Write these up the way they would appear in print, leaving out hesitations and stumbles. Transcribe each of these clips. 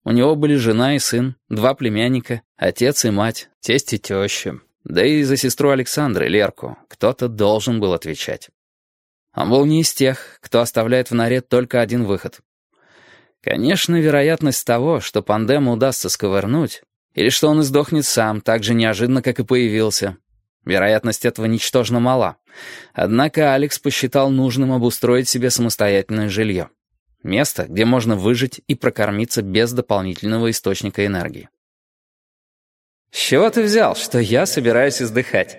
У него были жена и сын, 2 племянника, отец и мать, тесть и теща. Да и за сестру Александры, Лерку, кто-то должен был отвечать. Он был не из тех, кто оставляет в норе только один выход. Конечно, вероятность того, что Пандему удастся сковырнуть, или что он издохнет сам так же неожиданно, как и появился, вероятность этого ничтожно мала. Однако Алекс посчитал нужным обустроить себе самостоятельное жилье. Место, где можно выжить и прокормиться без дополнительного источника энергии. «С чего ты взял, что я собираюсь издыхать?»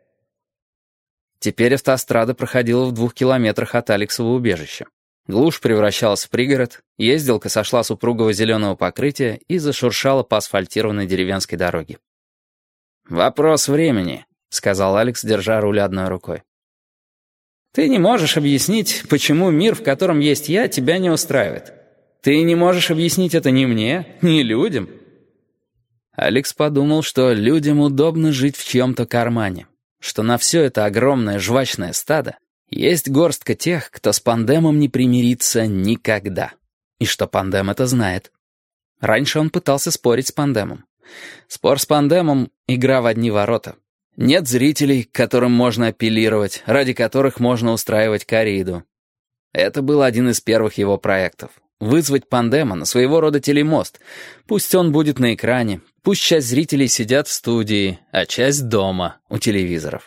Теперь автострада проходила в 2 километрах от Алексова убежища. Глушь превращалась в пригород, ездилка сошла с упругого зеленого покрытия и зашуршала по асфальтированной деревенской дороге. «Вопрос времени», — сказал Алекс, держа руль одной рукой. «Ты не можешь объяснить, почему мир, в котором есть я, тебя не устраивает. Ты не можешь объяснить это ни мне, ни людям». Алекс подумал, что людям удобно жить в чьем-то кармане, что на все это огромное жвачное стадо есть горстка тех, кто с Пандемом не примирится никогда, и что Пандем это знает. Раньше он пытался спорить с Пандемом. Спор с Пандемом — игра в одни ворота. Нет зрителей, к которым можно апеллировать, ради которых можно устраивать корриду. Это был один из первых его проектов. Вызвать Пандема на своего рода телемост. Пусть он будет на экране, пусть часть зрителей сидят в студии, а часть дома, у телевизоров.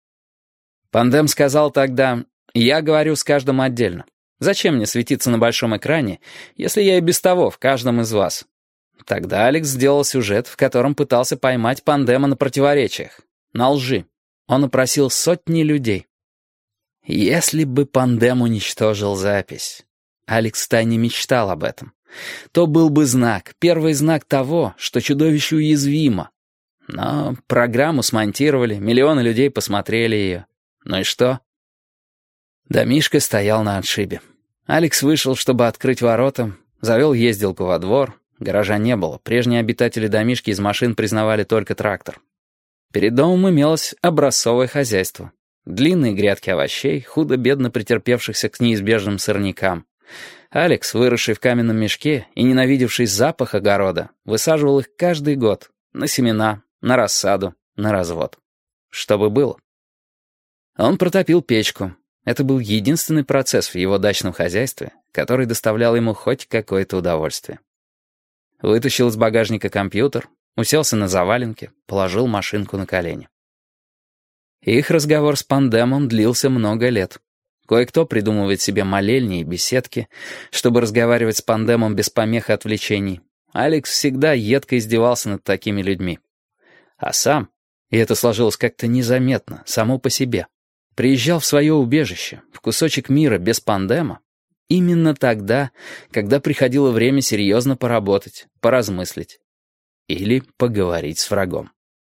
Пандем сказал тогда: «Я говорю с каждым отдельно. Зачем мне светиться на большом экране, если я и без того в каждом из вас?» Тогда Алекс сделал сюжет, в котором пытался поймать Пандема на противоречиях. На лжи. Он опросил сотни людей. Если бы Пандем уничтожил запись, Алекс втайне мечтал об этом, то был бы знак, первый знак того, что чудовище уязвимо. Но программу смонтировали, миллионы людей посмотрели ее. Ну и что? Домишко стоял на отшибе. Алекс вышел, чтобы открыть ворота, завел ездилку во двор. Гаража не было, прежние обитатели домишки из машин признавали только трактор. Перед домом имелось образцовое хозяйство. Длинные грядки овощей, худо-бедно претерпевшихся к неизбежным сорнякам. Алекс, выросший в каменном мешке и ненавидевший запах огорода, высаживал их каждый год на семена, на рассаду, на развод. Чтобы было. Он протопил печку. Это был единственный процесс в его дачном хозяйстве, который доставлял ему хоть какое-то удовольствие. Вытащил из багажника компьютер, уселся на заваленке, положил машинку на колени. Их разговор с Пандемом длился много лет. Кое-кто придумывает себе молельни и беседки, чтобы разговаривать с Пандемом без помех и отвлечений. Алекс всегда едко издевался над такими людьми. А сам, и это сложилось как-то незаметно, само по себе, приезжал в свое убежище, в кусочек мира без Пандема, именно тогда, когда приходило время серьезно поработать, поразмыслить или поговорить с врагом.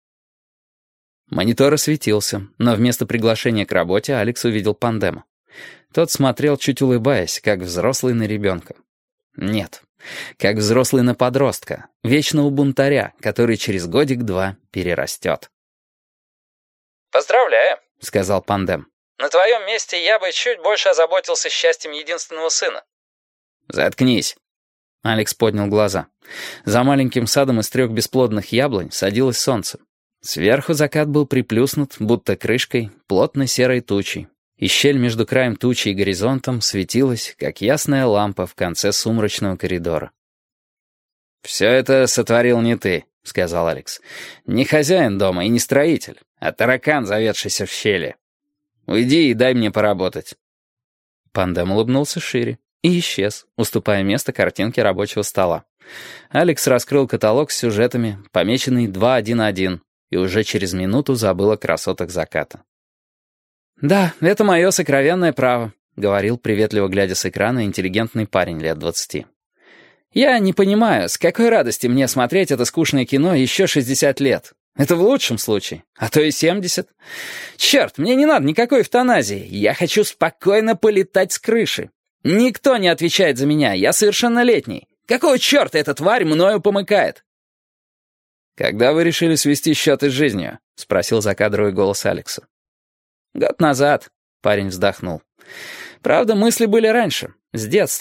Монитор осветился, но вместо приглашения к работе Алекс увидел Пандема. Тот смотрел, чуть улыбаясь, как взрослый на ребенка. Нет, как взрослый на подростка, вечного бунтаря, который через годик-два перерастет. «Поздравляю», — сказал Пандем. «На твоем месте я бы чуть больше озаботился счастьем единственного сына». «Заткнись». Алекс поднял глаза. За маленьким садом из 3 бесплодных яблонь садилось солнце. Сверху закат был приплюснут, будто крышкой, плотной серой тучей, и щель между краем тучи и горизонтом светилась, как ясная лампа в конце сумрачного коридора. «Все это сотворил не ты», — сказал Алекс. «Не хозяин дома и не строитель, а таракан, заведшийся в щели. Уйди и дай мне поработать». Пандем улыбнулся шире и исчез, уступая место картинке рабочего стола. Алекс раскрыл каталог с сюжетами, помеченный 2.1.1, и уже через минуту забыл о красотах заката. «Да, это мое сокровенное право», — говорил, приветливо глядя с экрана, интеллигентный парень лет 20. «Я не понимаю, с какой радости мне смотреть это скучное кино еще 60 лет. Это в лучшем случае, а то и 70. Черт, мне не надо никакой эвтаназии. Я хочу спокойно полетать с крыши. Никто не отвечает за меня, я совершеннолетний. Какого черта эта тварь мною помыкает?» «Когда вы решили свести счеты с жизнью?» — спросил закадровый голос Алекса. «Год назад», — парень вздохнул. «Правда, мысли были раньше, с детства.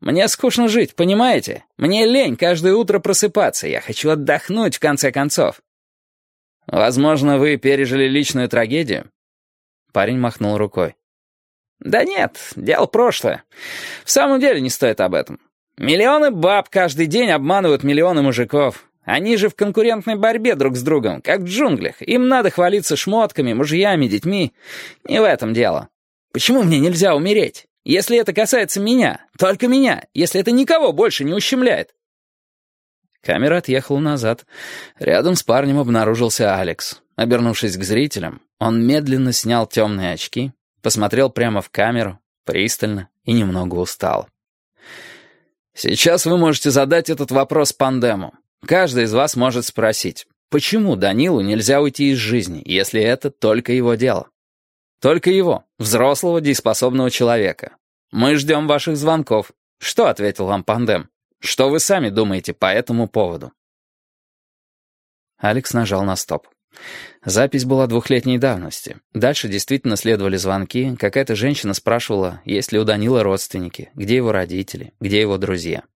Мне скучно жить, понимаете? Мне лень каждое утро просыпаться. Я хочу отдохнуть, в конце концов». «Возможно, вы пережили личную трагедию?» Парень махнул рукой. «Да нет, дело прошлое. В самом деле не стоит об этом. Миллионы баб каждый день обманывают миллионы мужиков. Они же в конкурентной борьбе друг с другом, как в джунглях. Им надо хвалиться шмотками, мужьями, детьми. Не в этом дело. Почему мне нельзя умереть? Если это касается меня, только меня, если это никого больше не ущемляет». Камера отъехала назад. Рядом с парнем обнаружился Алекс. Обернувшись к зрителям, он медленно снял темные очки, посмотрел прямо в камеру, пристально и немного устал. «Сейчас вы можете задать этот вопрос Пандему. Каждый из вас может спросить, почему Данилу нельзя уйти из жизни, если это только его дело? Только его, взрослого дееспособного человека. Мы ждем ваших звонков. Что ответил вам Пандем? Что вы сами думаете по этому поводу?» Алекс нажал на стоп. Запись была 2-летней давности. Дальше действительно следовали звонки. Какая-то женщина спрашивала, есть ли у Данила родственники, где его родители, где его друзья.